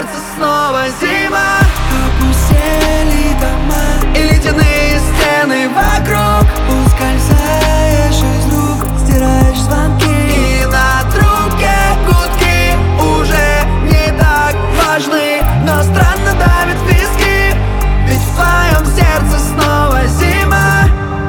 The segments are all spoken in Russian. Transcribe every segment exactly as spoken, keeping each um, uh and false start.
сердце снова зима. Опустели дома И ледяные стены вокруг. Ускользаешь из рук, стираешь звонки. И на трубке гудки уже не так важны, но странно давит виски, ведь в твоем сердце снова зима.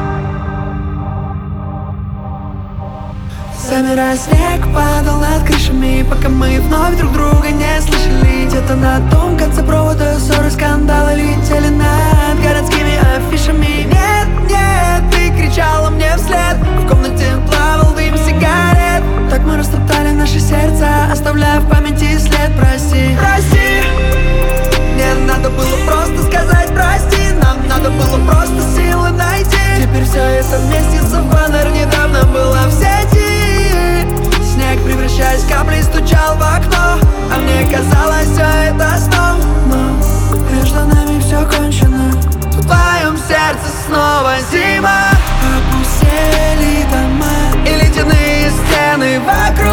Замирая, снег падал над крышами, пока мы вновь друг друга не слышали. Где-то на том конце провода ссоры, скандалы летели над городскими афишами. Нет, нет, ты кричала мне вслед, в комнате плавал дым сигарет. Так мы растоптали наши сердца, оставляя в памяти след. Прости, Прости, мне надо было просто сказать прости. Нам надо было просто силы найти. теперь все это вместится в баннер. Недавно была в сети. Снег, превращаясь в капли, стучал в окно, а мне казалось, все это сном. Но между нами все кончено. В твоем сердце снова зима. Опустели дома И ледяные стены вокруг.